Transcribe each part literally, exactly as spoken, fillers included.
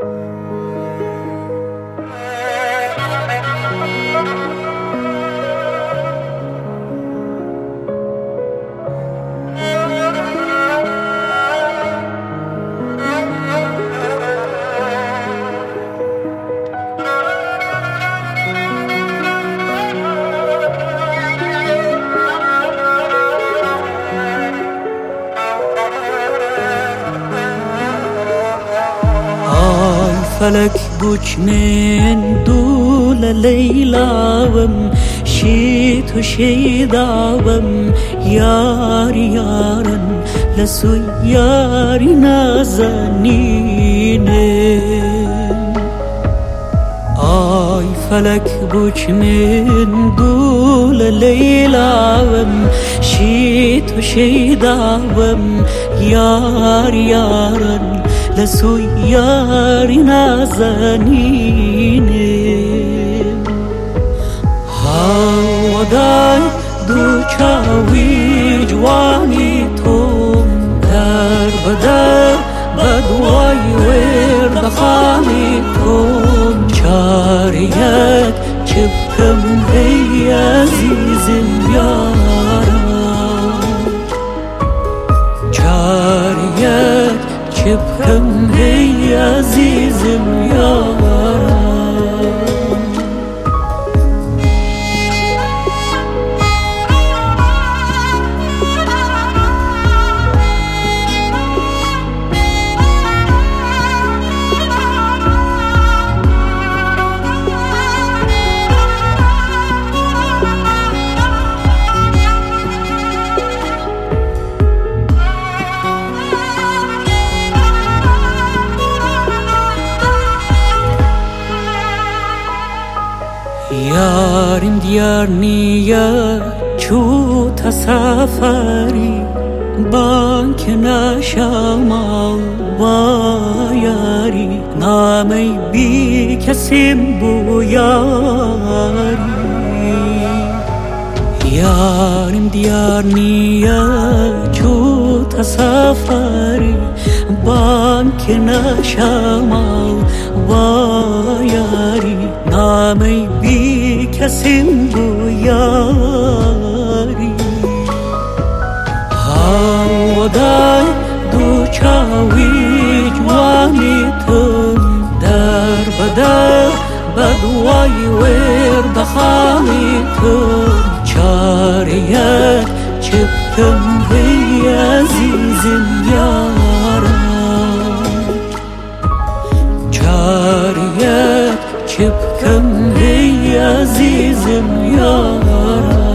فلك بوش من دول ليلاوم شيت وشيداوم ياري يارن لسو ياري نازنين آي فلك بوش من دول ليلاوم شيت وشيداوم ياري يارن لسو ياري نازنين هاوداي دو چاوی جوانی توم در بدر بدوای ورد خانی توم چاریت چبکم ای عزیزم یارم چاریت چبکم ای عزیزم یارم يارم ديار نية شو تسافري بانك نشامل وياري نامي بيك سمبو ياري يارم ديار نية شو تسافري بانك نشامل وياري نامي بيك سمبو ياري هاوداي دو چاوي جواني تم در بدر بدواي ورد خاني تم چاريت چبكم بي عزيزم يارم چاريت چبكم بي عزيزم يارم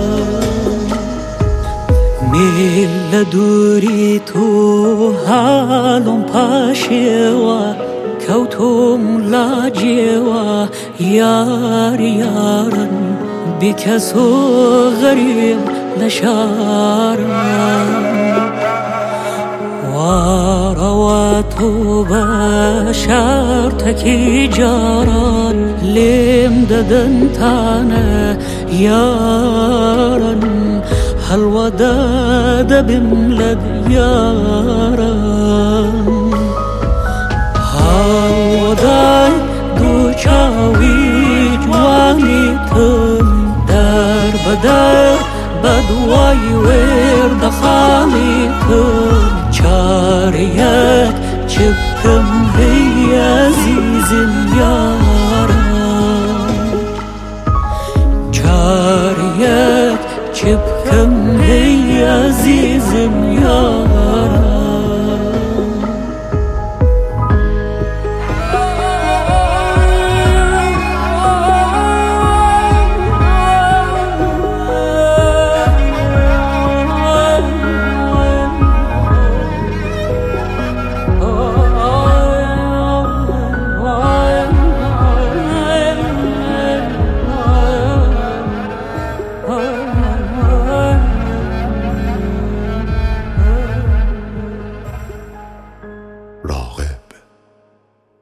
مل دوری تو حالم پاشوا کوتم لاجوا یار یارن بکسو غریب نشارم ورواتو بشار تکی جاران لم ددن تانا یارن هالوداد بملد يارن هالوداي دو چاوي جواني تم در بدر بدواي ورد خاني تم چاريت چبكم بي عزيزم يارن چاريت چبكم ای عزیزم